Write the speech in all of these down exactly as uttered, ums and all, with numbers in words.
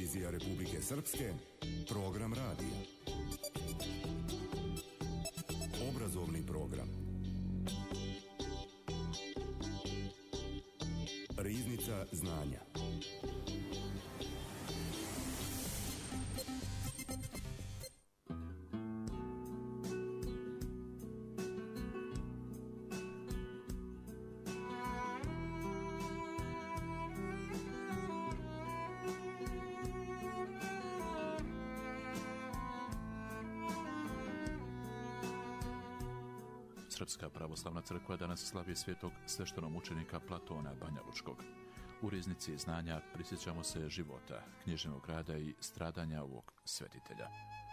Televizija Republike Srpske, program radija. Obrazovni program. Riznica znanja. Srpska pravoslavna crkva danas slavi svetog sveštenomučenika Platona Banjalučkog. U Riznici znanja prisjećamo se života, književnog rada i stradanja ovog svetitelja.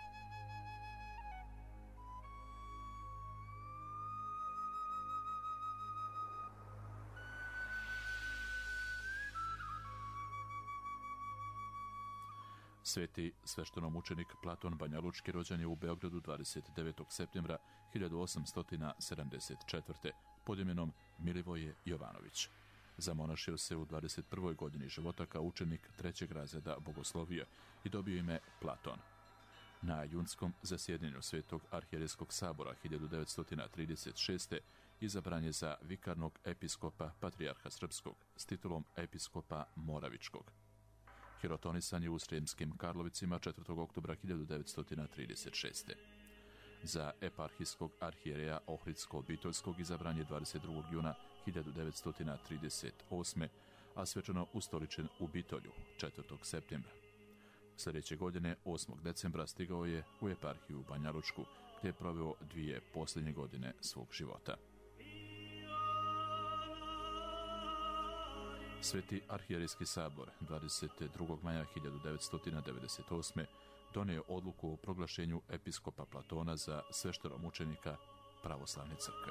Sveti sveštenomučenik Platon Banjalučki rođen je u Beogradu dvadeset devetog septembra hiljadu osamsto sedamdeset četvrte pod imenom Milivoje Jovanović. Zamonašio se u dvadeset prvoj godini života kao učenik trećeg razreda bogoslovija i dobio ime Platon. Na junskom zasjedanju Svetog arhijerejskog sabora hiljadu devetsto trideset šeste izabran je za vikarnog episkopa patrijarha srpskog s titulom episkopa Moravičkog. Hirotonisan je u Sremskim Karlovicima četvrtog oktobra hiljadu devetsto trideset šeste. Za eparhijskog arhijereja Ohridsko-Bitoljskog izabran je dvadeset drugog juna hiljadu devetsto trideset osme, a svečano ustoličen u Bitolju četvrtog septembra. Sljedeće godine, osmog decembra, stigao je u eparhiju Banjalučku, gdje je proveo dvije posljednje godine svog života. Sveti arhijerejski sabor dvadeset drugog maja hiljadu devetsto devedeset osme donio odluku o proglašenju episkopa Platona za sveštenomučenika pravoslavne crkve.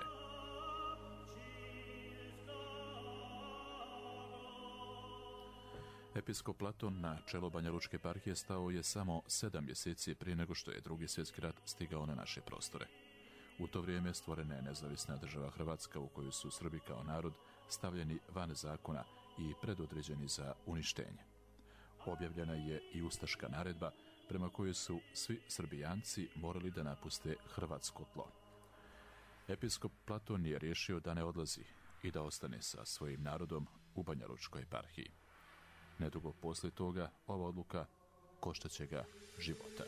Episkop Platon na čelo Banjalučke eparhije stao je samo sedam mjeseci prije nego što je Drugi svjetski rat stigao na naše prostore. U to vrijeme stvorena je nezavisna država Hrvatska u kojoj su Srbi kao narod stavljeni van zakona i predodređeni za uništenje. Objavljena je i ustaška naredba prema kojoj su svi Srbijanci morali da napuste hrvatsko tlo. Episkop Platon je riješio da ne odlazi i da ostane sa svojim narodom u Banjalučkoj eparhiji. Nedugo poslije toga ova odluka koštaće ga života.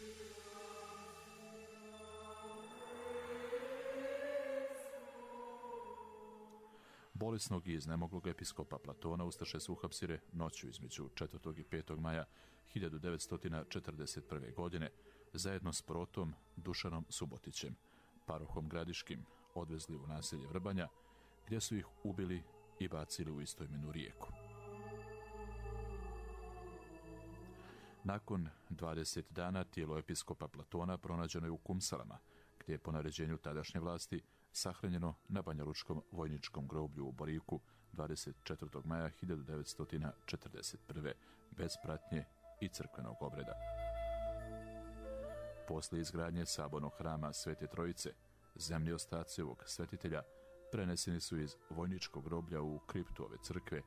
Bolesnog i iznemoglog episkopa Platona ustaše su uhapsile noću između četvrtog i petog maja hiljadu devetsto četrdeset prve. godine zajedno s protom Dušanom Subotićem, parohom Gradiškim, odvezli u naselje Vrbanja, gdje su ih ubili i bacili u istoimenu rijeku. Nakon dvadeset dana tijelo episkopa Platona pronađeno je u Kumsalama, gdje je po naređenju tadašnje vlasti sahranjeno na Banjalučkom vojničkom groblju u Boriku dvadeset četvrtog maja hiljadu devetsto četrdeset prve. bez pratnje i crkvenog obreda. Poslije izgradnje sabornog hrama Svete Trojice, zemlji ostaci ovog svetitelja preneseni su iz vojničkog groblja u kriptu ove crkve.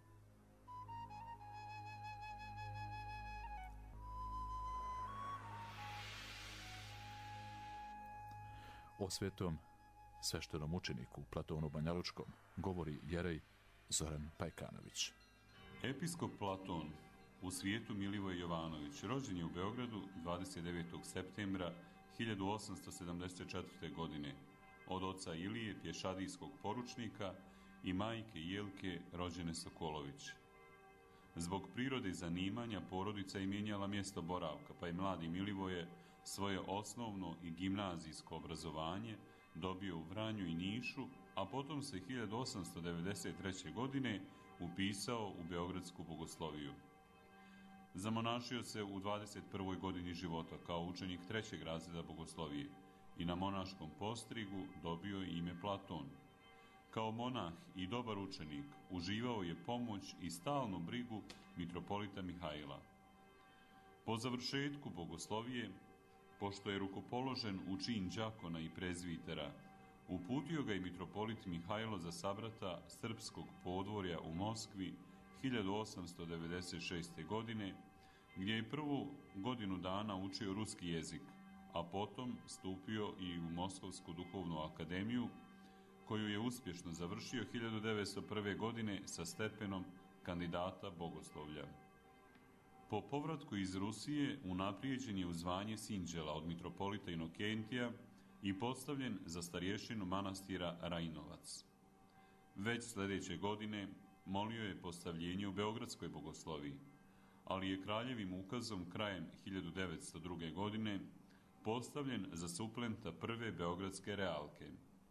O svetom sveštenomučeniku Platonu Banjalučkom govori jerej Zoran Pajkanović. Episkop Platon u svijetu Milivoje Jovanović rođen je u Beogradu dvadeset devetog septembra hiljadu osamsto sedamdeset četvrte. godine od oca Ilije, pješadijskog poručnika, i majke Jelke, rođene Sokolović. Zbog prirode i zanimanja porodica je mijenjala mjesto boravka, pa je mladi Milivoje svoje osnovno i gimnazijsko obrazovanje dobio u Vranju i Nišu, a potom se hiljadu osamsto devedeset treće. godine upisao u Beogradsku bogosloviju. Zamonašio se u dvadeset prvoj godini života kao učenik trećeg razreda bogoslovije i na monaškom postrigu dobio je ime Platon. Kao monah i dobar učenik uživao je pomoć i stalnu brigu mitropolita Mihajla. Po završetku bogoslovije, pošto je rukopoložen u čin đakona i prezvitera, uputio ga i mitropolit Mihajlo za sabrata srpskog podvorja u Moskvi hiljadu osamsto devedeset šeste. godine gdje je prvu godinu dana učio ruski jezik, a potom stupio i u Moskovsku duhovnu akademiju, koju je uspješno završio hiljadu devetsto prve. godine sa stepenom kandidata bogoslovlja. Po povratku iz Rusije unaprijeđen je u zvanje sinđela od mitropolita Inokentija i postavljen za starješinu manastira Rajinovac. Već sljedeće godine molio je postavljenje u Beogradskoj bogosloviji, ali je kraljevim ukazom krajem hiljadu devetsto druge. godine postavljen za suplenta prve beogradske realke.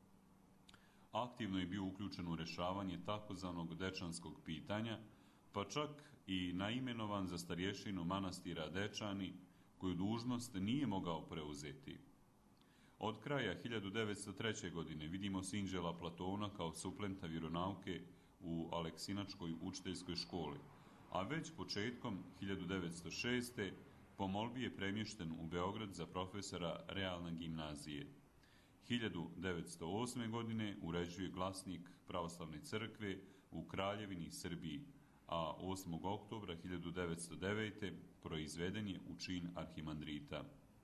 Aktivno je bio uključen u rješavanje takozvanog dečanskog pitanja, pa čak i naimenovan za starješinu manastira Dečani, koju dužnost nije mogao preuzeti. Od kraja hiljadu devetsto treće. godine vidimo sinđela Platona kao suplenta vjeronauke u Aleksinačkoj učiteljskoj školi, a već početkom hiljadu devetsto šeste. po molbi je premješten u Beograd za profesora realne gimnazije. hiljadu devetsto osme. godine uređuje glasnik pravoslavne crkve u Kraljevini Srbiji, a osmog oktobra hiljadu devetsto devete. proizveden je u čin arhimandrita.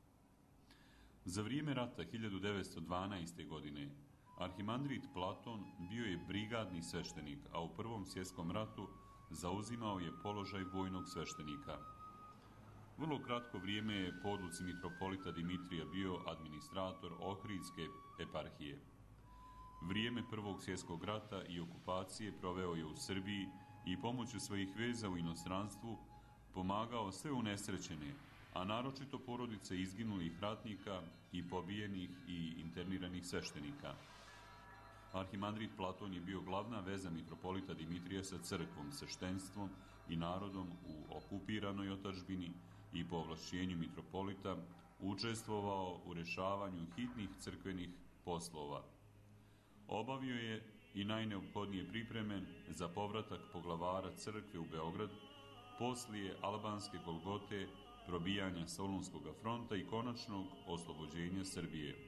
Za vrijeme rata hiljadu devetsto dvanaeste. godine arhimandrit Platon bio je brigadni sveštenik, a u Prvom svjetskom ratu zauzimao je položaj vojnog sveštenika. Vrlo kratko vrijeme je po odluci mitropolita Dimitrija bio administrator Ohridske eparhije. Vrijeme Prvog svjetskog rata i okupacije proveo je u Srbiji i pomoću svojih veza u inostranstvu pomagao sve unesrećene, a naročito porodice izginulih ratnika i pobijenih i interniranih sveštenika. Arhimandrit Platon je bio glavna veza mitropolita Dimitrija sa crkvom, sveštenstvom i narodom u okupiranoj otadžbini i po ovlašćenju mitropolita učestvovao u rješavanju hitnih crkvenih poslova. Obavio je i najneophodnije pripreme za povratak poglavara crkve u Beograd poslije albanske Golgote, probijanja Solunskog fronta i konačnog oslobođenja Srbije.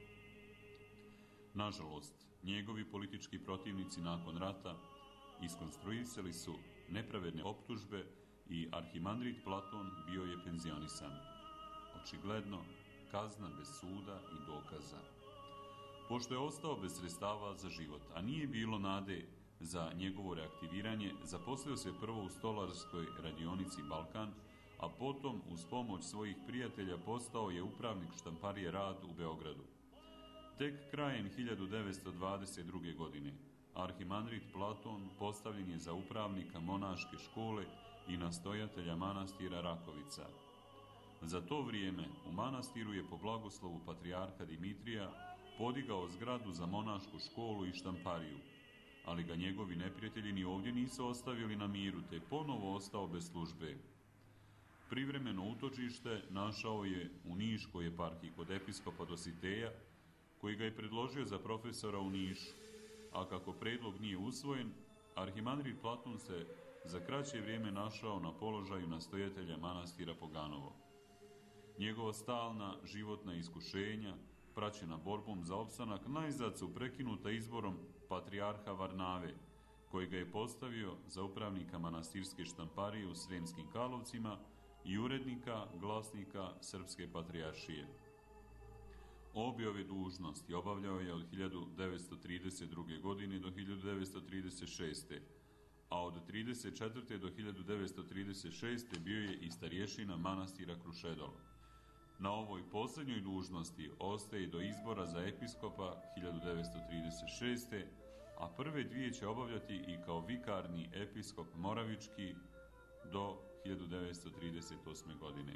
Nažalost, njegovi politički protivnici nakon rata iskonstruisali su nepravedne optužbe i arhimandrit Platon bio je penzionisan. Očigledno, kazna bez suda i dokaza. Pošto je ostao bez sredstava za život, a nije bilo nade za njegovo reaktiviranje, zaposlio se prvo u stolarskoj radionici Balkan, a potom uz pomoć svojih prijatelja postao je upravnik štamparije Rad u Beogradu. Tek krajem hiljadu devetsto dvadeset druge. godine arhimandrit Platon postavljen je za upravnika monaške škole i nastojatelja manastira Rakovica. Za to vrijeme u manastiru je po blagoslovu patrijarha Dimitrija podigao zgradu za monašku školu i štampariju, ali ga njegovi neprijatelji ni ovdje nisu ostavili na miru, te ponovo ostao bez službe. Privremeno utočište našao je u Niškoj eparhiji kod episkopa Dositeja, koji ga je predložio za profesora u Nišu, a kako predlog nije usvojen, arhimandrit Platon se za kraće vrijeme našao na položaju nastojatelja manastira Poganovo. Njegova stalna životna iskušenja, praćena borbom za opstanak, najzad su prekinuta izborom patrijarha Varnave, koji ga je postavio za upravnika manastirske štamparije u Sremskim Karlovcima i urednika glasnika Srpske patrijaršije. Obje ove dužnosti obavljao je od hiljadu devetsto trideset druge. godine do hiljadu devetsto trideset šeste. a od trideset četvrte. do hiljadu devetsto trideset šeste. bio je i starješina manastira Krušedol. Na ovoj posljednjoj dužnosti ostaje do izbora za episkopa hiljadu devetsto trideset šeste. a prve dvije će obavljati i kao vikarni episkop Moravički do hiljadu devetsto trideset osme. godine.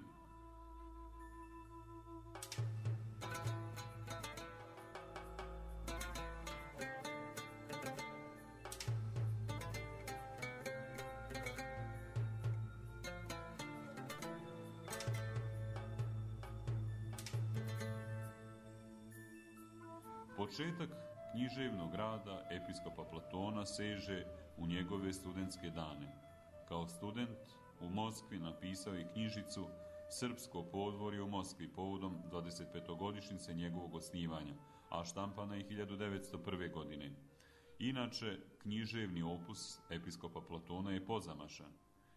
Početak književnog rada episkopa Platona seže u njegove studentske dane. Kao student u Moskvi napisao je knjižicu Srpsko podvorje u Moskvi povodom dvadesetpetogodišnjice njegovog osnivanja, a štampana je hiljadu devetsto prve. godine. Inače, književni opus episkopa Platona je pozamašan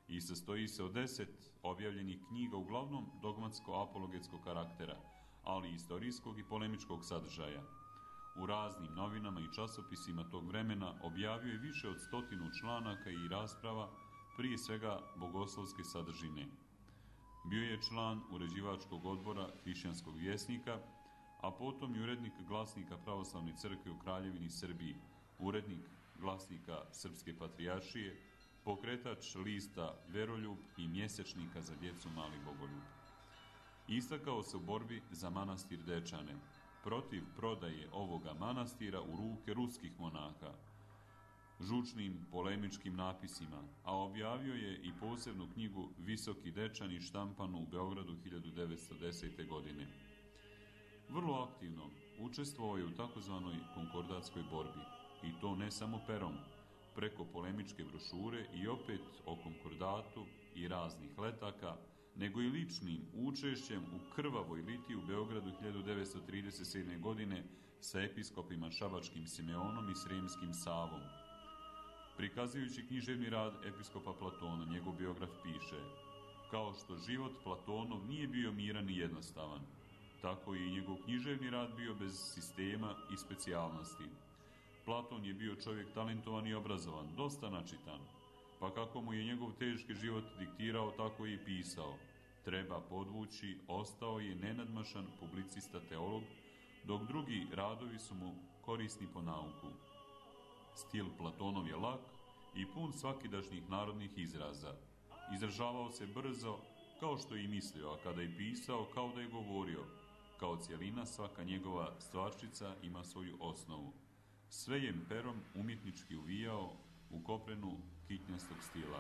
i sastoji se od deset objavljenih knjiga, uglavnom dogmatsko-apologetskog karaktera, ali i istorijskog i polemičkog sadržaja. U raznim novinama i časopisima tog vremena objavio je više od stotinu članaka i rasprava, prije svega bogoslovske sadržine. Bio je član uređivačkog odbora Hrišćanskog vjesnika, a potom i urednik glasnika Pravoslavne crkve u Kraljevini Srbiji, urednik glasnika Srpske patrijaršije, pokretač lista Veroljub i mjesečnika za djecu Mali Bogoljub. Istakao se u borbi za manastir Dečane, protiv prodaje ovoga manastira u ruke ruskih monaha, žučnim polemičkim napisima, a objavio je i posebnu knjigu Visoki Dečani štampanu u Beogradu hiljadu devetsto desete. godine. Vrlo aktivno učestvovao je u takozvanoj konkordatskoj borbi, i to ne samo perom, preko polemičke brošure i opet o konkordatu i raznih letaka, nego i ličnim učešćem u krvavoj litiji u Beogradu hiljadu devetsto trideset sedme. godine sa episkopima Šabačkim Simeonom i Sremskim Savom. Prikazujući književni rad episkopa Platona, njegov biograf piše: kao što život Platonov nije bio miran i jednostavan, tako je i njegov književni rad bio bez sistema i specijalnosti. Platon je bio čovjek talentovan i obrazovan, dosta načitan, pa kako mu je njegov teški život diktirao, tako je i pisao. Treba podvući, ostao je nenadmašan publicista teolog, dok drugi radovi su mu korisni po nauku. Stil Platonov je lak i pun svakidašnjih narodnih izraza. Izražavao se brzo, kao što je i mislio, a kada je pisao, kao da je govorio. Kao cjelina, svaka njegova stvarčica ima svoju osnovu. Sve je perom umjetnički uvijao u koprenu kitnjastog stila.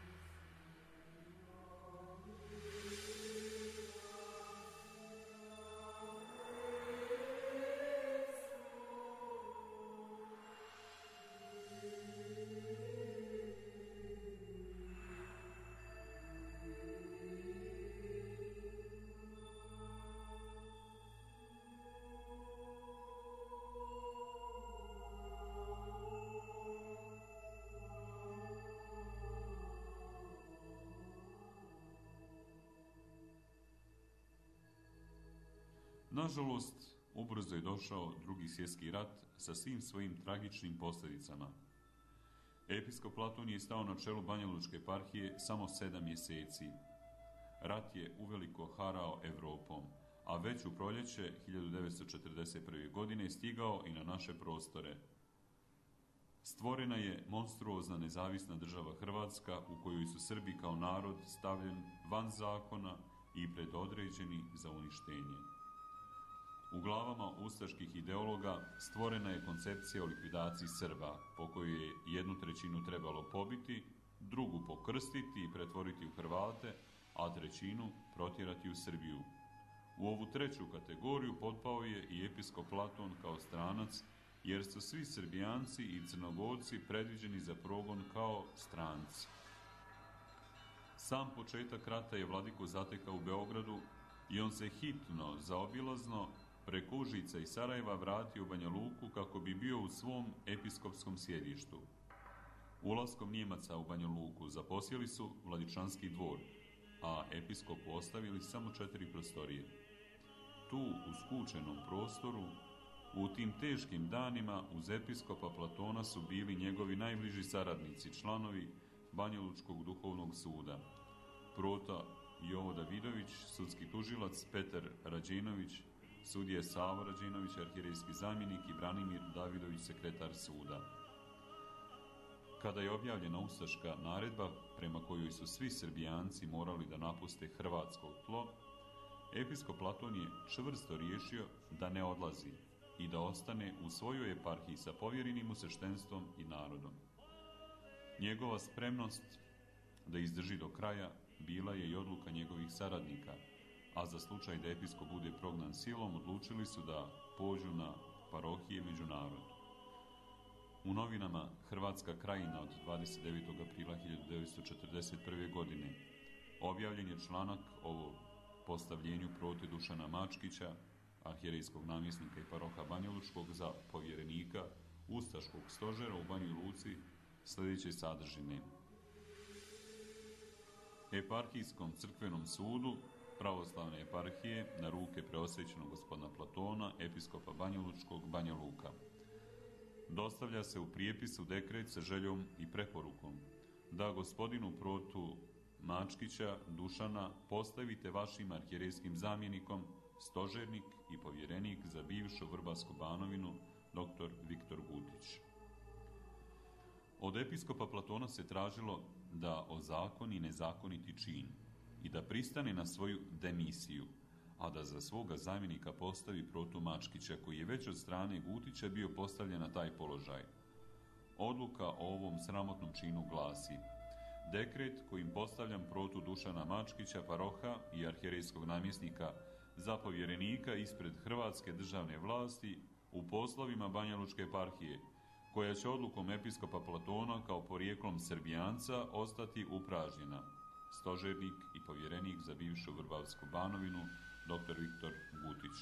Nažalost, ubrzo je došao Drugi svjetski rat sa svim svojim tragičnim posljedicama. Episkop Platon je stao na čelu Banjalučke eparhije samo sedam mjeseci. Rat je uveliko harao Evropom, a već u proljeće hiljadu devetsto četrdeset prve. godine stigao i na naše prostore. Stvorena je monstruozna nezavisna država Hrvatska, u kojoj su Srbi kao narod stavljen van zakona i predodređeni za uništenje. U glavama ustaških ideologa stvorena je koncepcija o likvidaciji Srba, po kojoj je jednu trećinu trebalo pobiti, drugu pokrstiti i pretvoriti u Hrvate, a trećinu protjerati u Srbiju. U ovu treću kategoriju potpao je i episkop Platon kao stranac, jer su svi Srbijanci i Crnogorci predviđeni za progon kao stranci. Sam početak rata je vladiko zatekao u Beogradu i on se hitno, zaobilazno, preko Užica i Sarajeva vratio u Banja Luku kako bi bio u svom episkopskom sjedištu. Ulaskom Njemaca u Banja Luku zaposjeli su Vladičanski dvor, a episkopu ostavili samo četiri prostorije. Tu, u skučenom prostoru, u tim teškim danima uz episkopa Platona su bili njegovi najbliži saradnici, članovi Banjalučkog duhovnog suda. Prota Jovo Davidović, sudski tužilac, Petar Rađenović, sudije Savo Rađenović, arhirejski zamjenik i Branimir Davidović, sekretar suda. Kada je objavljena ustaška naredba prema kojoj su svi Srbijanci morali da napuste hrvatsko tlo, episkop Platon je čvrsto riješio da ne odlazi i da ostane u svojoj eparhiji sa povjerenim mu sveštenstvom i narodom. Njegova spremnost da izdrži do kraja bila je i odluka njegovih saradnika, a za slučaj da episkop bude prognan silom, odlučili su da pođu na parohije među narod. U novinama Hrvatska krajina od dvadeset devetog aprila hiljadu devetsto četrdeset prve. godine objavljen je članak o postavljenju prote Dušana Mačkića, arhijerejskog namjesnika i paroha Banjalučkog, za povjerenika ustaškog stožera u Banji Luci sljedeće sadržine. Eparhijskom crkvenom sudu pravoslavne eparhije na ruke preosvećenog gospodina Platona, episkopa Banjalučkog, Banja Luka. Dostavlja se u prijepisu dekret sa željom i preporukom da gospodinu protu Mačkića Dušana postavite vašim arhijerejskim zamjenikom stožernik i povjerenik za bivšu Vrbasku Banovinu, doktor Viktor Gutić. Od episkopa Platona se tražilo da ozakoni nezakoniti čin i da pristane na svoju demisiju, a da za svoga zamjenika postavi protu Mačkića, koji je već od strane Gutića bio postavljen na taj položaj. Odluka o ovom sramotnom činu glasi: dekret kojim postavljam protu Dušana Mačkića, paroha i arhijerejskog namjesnika za povjerenika ispred hrvatske državne vlasti u poslovima Banjalučke eparhije, koja će odlukom episkopa Platona kao porijeklom Srbijanca ostati upražnjena. Stožernik i povjerenik za bivšu Vrbavsku Banovinu, doktor Viktor Gutić.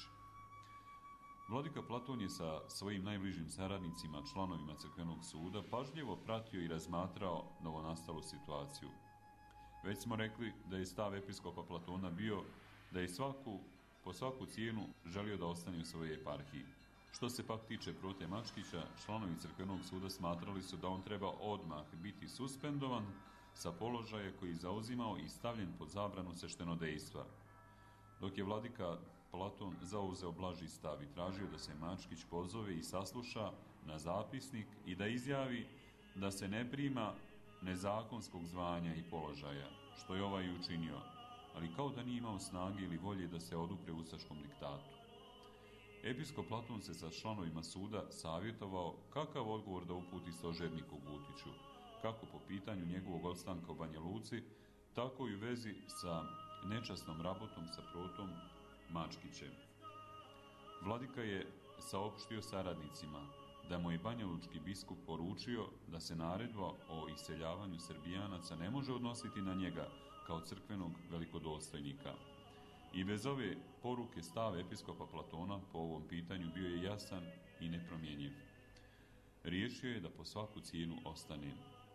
Vladika Platon je sa svojim najbližim saradnicima, članovima crkvenog suda, pažljivo pratio i razmatrao novonastalu situaciju. Već smo rekli da je stav episkopa Platona bio da je svaku, po svaku cijenu želio da ostane u svojoj eparhiji. Što se pak tiče prote Mačkića, članovi crkvenog suda smatrali su da on treba odmah biti suspendovan sa položaja koji je zauzimao i stavljen pod zabranu sveštenodejstva, dok je vladika Platon zauzeo blaži stav i tražio da se Mačkić pozove i sasluša na zapisnik i da izjavi da se ne prima nezakonskog zvanja i položaja, što je ovaj učinio, ali kao da nije imao snage ili volje da se odupre ustaškom diktatu. Episkop Platon se sa članovima suda savjetovao kakav odgovor da uputi stožerniku Gutiću, kako po pitanju njegovog ostanka u Banja Luci, tako i u vezi sa nečasnom rabotom sa protom Mačkićem. Vladika je saopštio saradnicima da mu je banjalučki biskup poručio da se naredba o iseljavanju Srbijanaca ne može odnositi na njega kao crkvenog velikodostojnika. I bez ove poruke stav episkopa Platona po ovom pitanju bio je jasan i nepromjenjiv. Riješio je da po svaku cijenu ostane.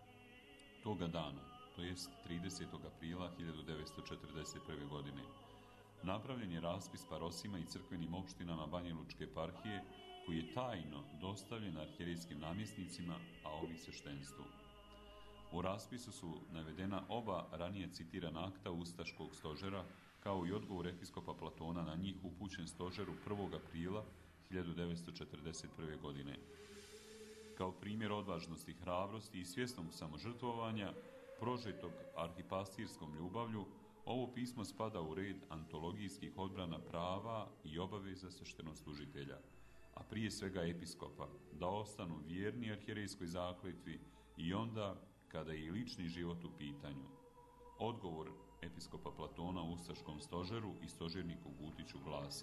Toga dana, to jest tridesetog aprila hiljadu devetsto četrdeset prve. godine, napravljen je raspis parosima i crkvenim opštinama Banjalučke eparhije, koji je tajno dostavljen arhijerejskim namjesnicima, a ovi sveštenstvu. U raspisu su navedena oba ranije citirana akta ustaškog stožera, kao i odgovor episkopa Platona na njih upućen stožeru prvog aprila hiljadu devetsto četrdeset prve. godine. Kao primjer odvažnosti, hrabrosti i svjesnog samožrtvovanja, prožetog arhipastirskom ljubavlju, ovo pismo spada u red antologijskih odbrana prava i obaveza sveštenoslužitelja, a prije svega episkopa, da ostanu vjerni arhijerejskoj zakletvi i onda kada je i lični život u pitanju. Odgovor episkopa Platona u ustaškom stožeru i stožerniku Gutiću glasi: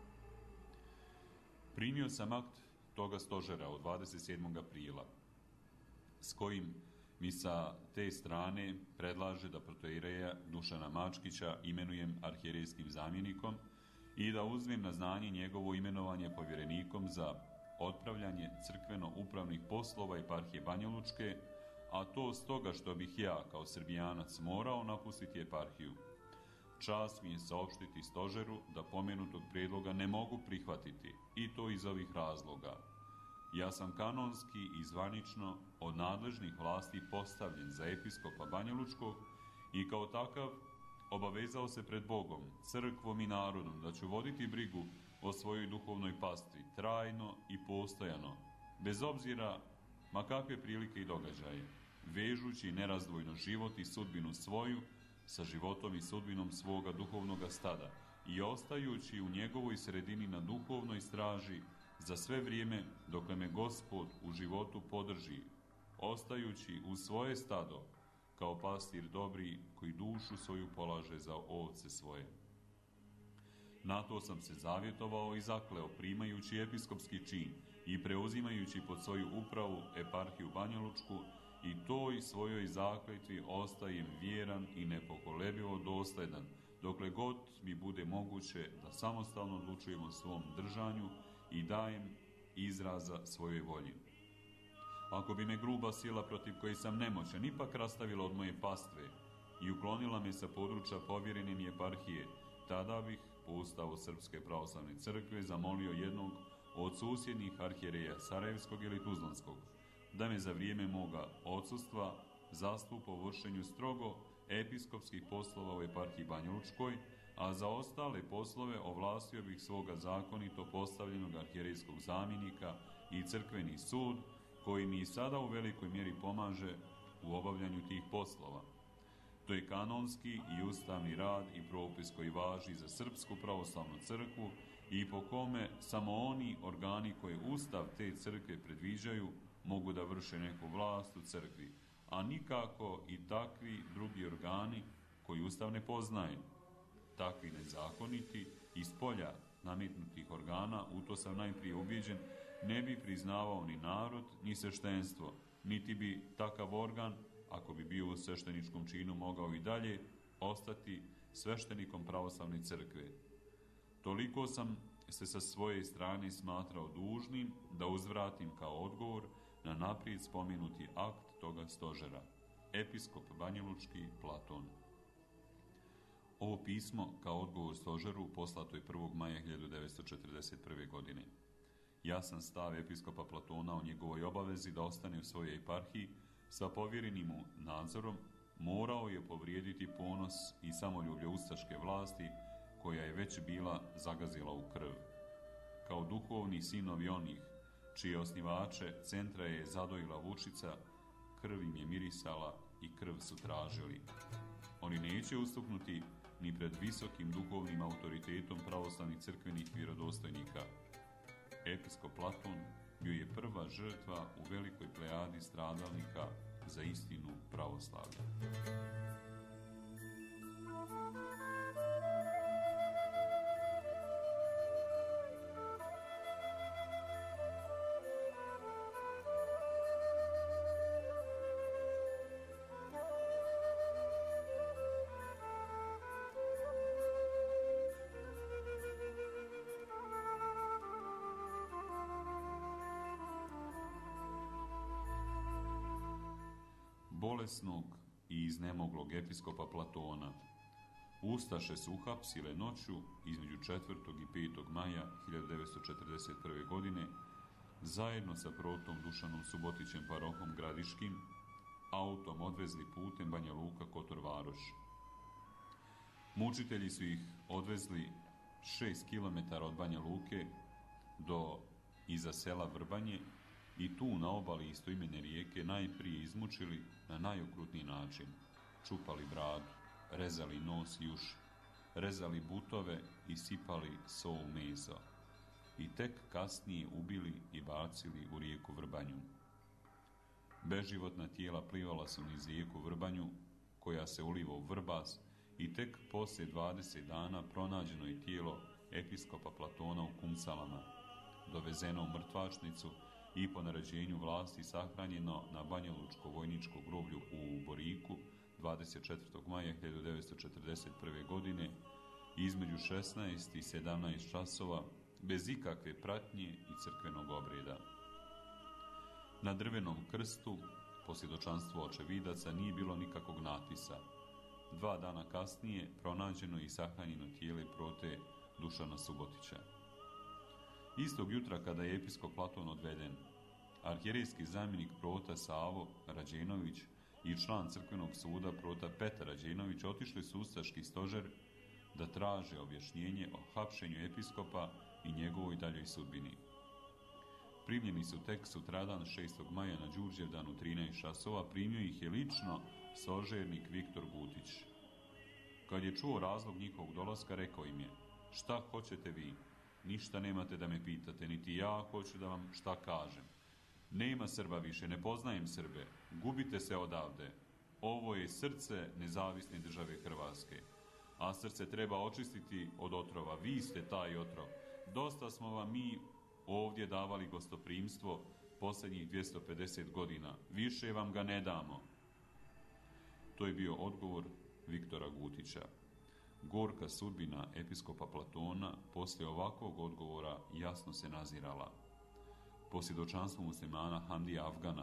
primio sam akt toga stožera od dvadeset sedmog aprila, s kojim mi sa te strane predlaže da protoijereja Dušana Mačkića imenujem arhijerejskim zamjenikom i da uzmem na znanje njegovo imenovanje povjerenikom za otpravljanje crkveno-upravnih poslova eparhije Banjalučke, a to stoga što bih ja, kao Srbijanac, morao napustiti eparhiju. Čast mi je saopštiti stožeru da pomenutog prijedloga ne mogu prihvatiti, i to iz ovih razloga. Ja sam kanonski i zvanično od nadležnih vlasti postavljen za episkopa Banjalučkog i kao takav obavezao se pred Bogom, crkvom i narodom da ću voditi brigu o svojoj duhovnoj pastvi trajno i postojano, bez obzira ma kakve prilike i događaje, vežući nerazdvojno život i sudbinu svoju sa životom i sudbinom svoga duhovnoga stada i ostajući u njegovoj sredini na duhovnoj straži za sve vrijeme dokle me Gospod u životu podrži, ostajući u svoje stado kao pastir dobri koji dušu svoju polaže za ovce svoje. Na to sam se zavjetovao i zakleo, primajući episkopski čin i preuzimajući pod svoju upravu eparhiju Banjalučku, i toj svojoj zakletvi ostajem vjeran i nepokolebljivo dosljedan, dokle god mi bude moguće da samostalno odlučujem o svom držanju i dajem izraza svojoj volji. Ako bi me gruba sila protiv koje sam nemoćan ipak rastavila od moje pastve i uklonila me sa područja povjerene mi eparhije, tada bih po Ustavu Srpske pravoslavne crkve zamolio jednog od susjednih arhijereja Sarajevskog ili Tuzlanskog da me za vrijeme moga odsustva zastupa u vršenju strogo episkopskih poslova u eparhiji Banjalučkoj, a za ostale poslove ovlastio bih svoga zakonito postavljenog arhijerejskog zamjenika i crkveni sud, koji mi i sada u velikoj mjeri pomaže u obavljanju tih poslova. To je kanonski i ustavni rad i propis koji važi za Srpsku pravoslavnu crkvu i po kome samo oni organi koje Ustav te crkve predviđaju mogu da vrše neku vlast u crkvi, a nikako i takvi drugi organi koji Ustav ne poznaje. Takvi nezakoniti iz polja nametnutih organa, u to sam najprije ubijeđen, ne bi priznavao ni narod, ni sveštenstvo, niti bi takav organ, ako bi bio u svešteničkom činu, mogao i dalje ostati sveštenikom pravoslavne crkve. Toliko sam se sa svoje strane smatrao dužnim da uzvratim kao odgovor na naprijed spomenuti akt toga stožera. Episkop Banjalučki Platon. Ovo pismo, kao odgovor stožeru, poslato je prvog maja hiljadu devetsto četrdeset prve. godine. Jasan stav episkopa Platona o njegovoj obavezi da ostane u svojoj eparhiji sa povjerenim mu nadzorom morao je povrijediti ponos i samoljublje ustaške vlasti, koja je već bila zagazila u krv. Kao duhovni sinovi onih čije osnivače centra je zadojila vučica, krv im je mirisala i krv su tražili. Oni neće ustuknuti ni pred visokim duhovnim autoritetom pravoslavnih crkvenih vjerodostojnika. Episkop Platon bio je prva žrtva u velikoj plejadi stradalnika za istinu pravoslavlja. Bolesnog i iznemoglog episkopa Platona ustaše su uhapsile noću između četvrtog i petog maja hiljadu devetsto četrdeset prve. godine zajedno sa protom Dušanom Subotićem parohom Gradiškim autom odvezli putem Banja Luka Kotor Varoš. Mučitelji su ih odvezli šest kilometara od Banja Luke do iza sela Vrbanje i tu na obali istoimene rijeke najprije izmučili na najokrutniji način. Čupali bradu, rezali nos i uši, rezali butove i sipali so u meso. I tek kasnije ubili i bacili u rijeku Vrbanju. Beživotna tijela plivala su niz rijeku Vrbanju, koja se uliva u Vrbas, i tek poslije dvadeset dana pronađeno je tijelo episkopa Platona u Kumsalama, dovezeno u mrtvačnicu i po naređenju vlasti sahranjeno na Banjalučko vojničko groblju u Boriku dvadeset četvrtog maja hiljadu devetsto četrdeset prve. godine između šesnaest i sedamnaest časova, bez ikakve pratnje i crkvenog obreda. Na drvenom krstu, po svjedočanstvu očevidaca, nije bilo nikakvog natpisa. Dva dana kasnije pronađeno i sahranjeno tijelo prote Dušana Subotića. Istog jutra, kada je episkop Platon odveden, arhijerejski zamjenik prota Savo Rađenović i član crkvenog suda prota Petar Rađenović otišli su u ustaški stožer da traže objašnjenje o hapšenju episkopa i njegovoj daljoj sudbini. Primljeni su tek sutradan šestog maja na Đurđevdan u trinaest časova, primio ih je lično stožernik Viktor Gutić. Kad je čuo razlog njihovog dolaska, rekao im je: "Šta hoćete vi? Ništa nemate da me pitate, niti ja hoću da vam šta kažem. Nema Srba više, ne poznajem Srbe, gubite se odavde. Ovo je srce nezavisne države Hrvatske, a srce treba očistiti od otrova. Vi ste taj otrov. Dosta smo vam mi ovdje davali gostoprimstvo posljednjih dvjesto pedeset godina. Više vam ga ne damo." To je bio odgovor Viktora Gutića. Gorka sudbina episkopa Platona poslije ovakvog odgovora jasno se nazirala. Po svjedočanstvu muslimana Hamdija Afgana,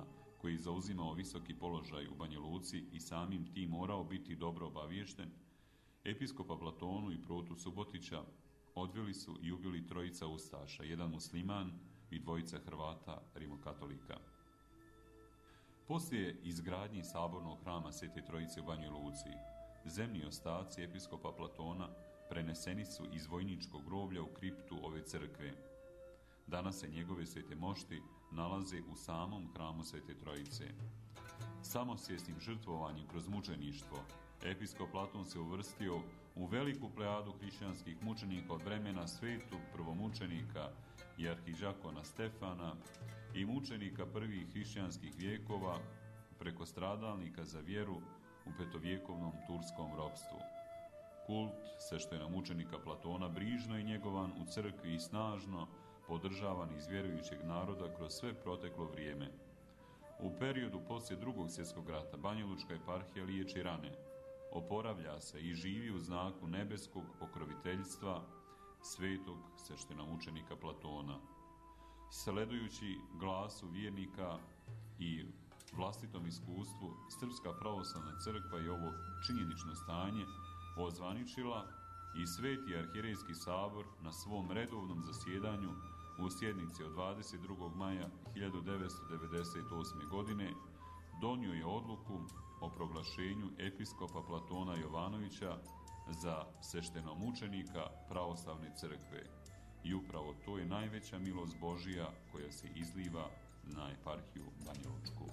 koji zauzimao visoki položaj u Banja Luci i samim tim morao biti dobro obaviješten, episkopa Platonu i protu Subotića odveli su i ubili trojica ustaša, jedan musliman i dvojica Hrvata rimokatolika. Poslije izgradnji sabornog hrama Svete Trojice u Banjoj Luci, zemni ostaci episkopa Platona preneseni su iz vojničkog groblja u kriptu ove crkve. Danas se njegove svete mošti nalaze u samom hramu Svete Trojice. Samosvjesnim žrtvovanjem kroz mučeništvo, episkop Platon se uvrstio u veliku plejadu hrišćanskih mučenika od vremena svetog prvomučenika i arhidžakona Stefana i mučenika prvih hrišćanskih vijekova preko stradalnika za vjeru u petovjekovnom turskom ropstvu. Kult sveštenomučenika Platona brižno je njegovan u crkvi i snažno podržavan iz vjerujućeg naroda kroz sve proteklo vrijeme. U periodu poslije drugog svjetskog rata Banjalučka eparhija liječi rane, oporavlja se i živi u znaku nebeskog pokroviteljstva svetog sveštenomučenika Platona. Sledujući glasu vjernika i vlastitom iskustvu, Srpska pravoslavna crkva je ovo činjenično stanje ozvaničila i Sveti arhierejski sabor na svom redovnom zasjedanju u sjednici od dvadeset drugog maja hiljadu devetsto devedeset osme. godine donio je odluku o proglašenju episkopa Platona Jovanovića za sveštenomučenika pravoslavne crkve. I upravo to je najveća milost Božija koja se izliva na eparhiju Banjalučku.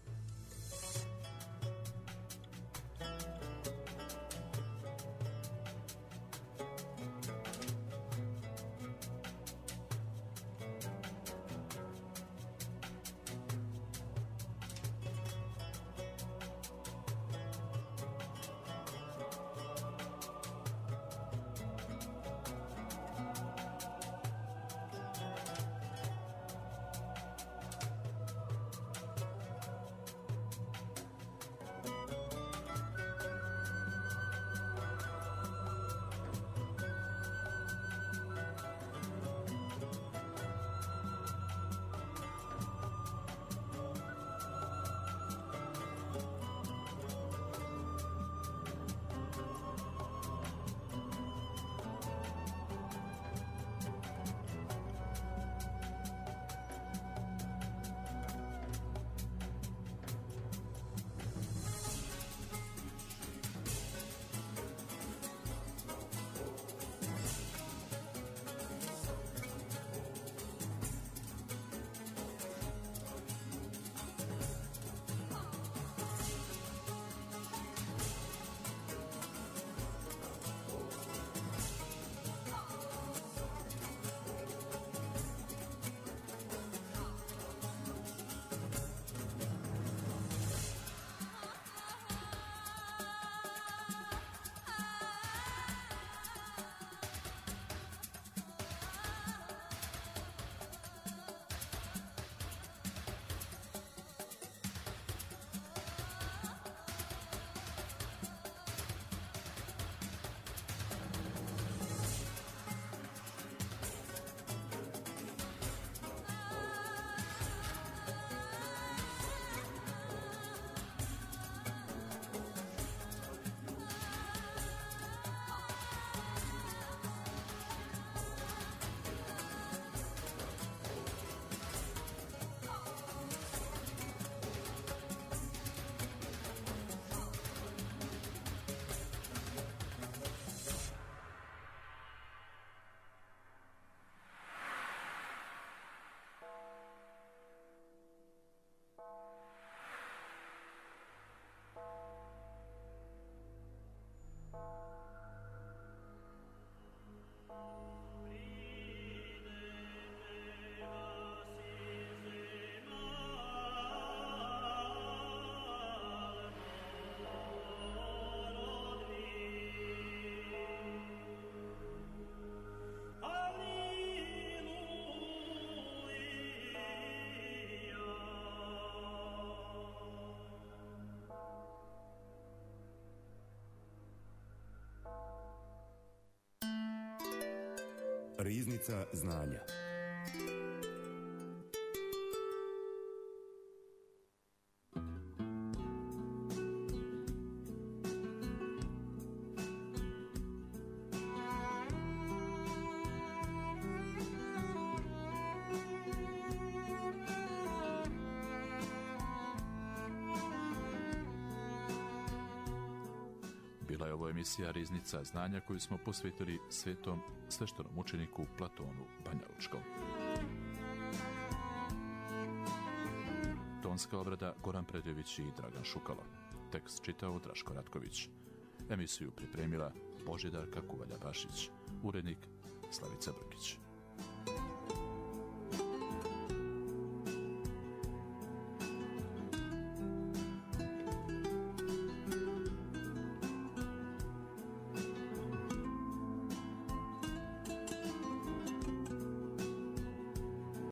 Riznica znanja. Bila je ovo emisija Riznica znanja koju smo posvetili svetom sveštenom učeniku Platonu Banjalučkom. Tonska obrada Goran Predjević i Dragan Šukalo. Tekst čitao Draško Ratković. Emisiju pripremila Božidarka Kuvalja Bašić. Urednik Slavica Brkić.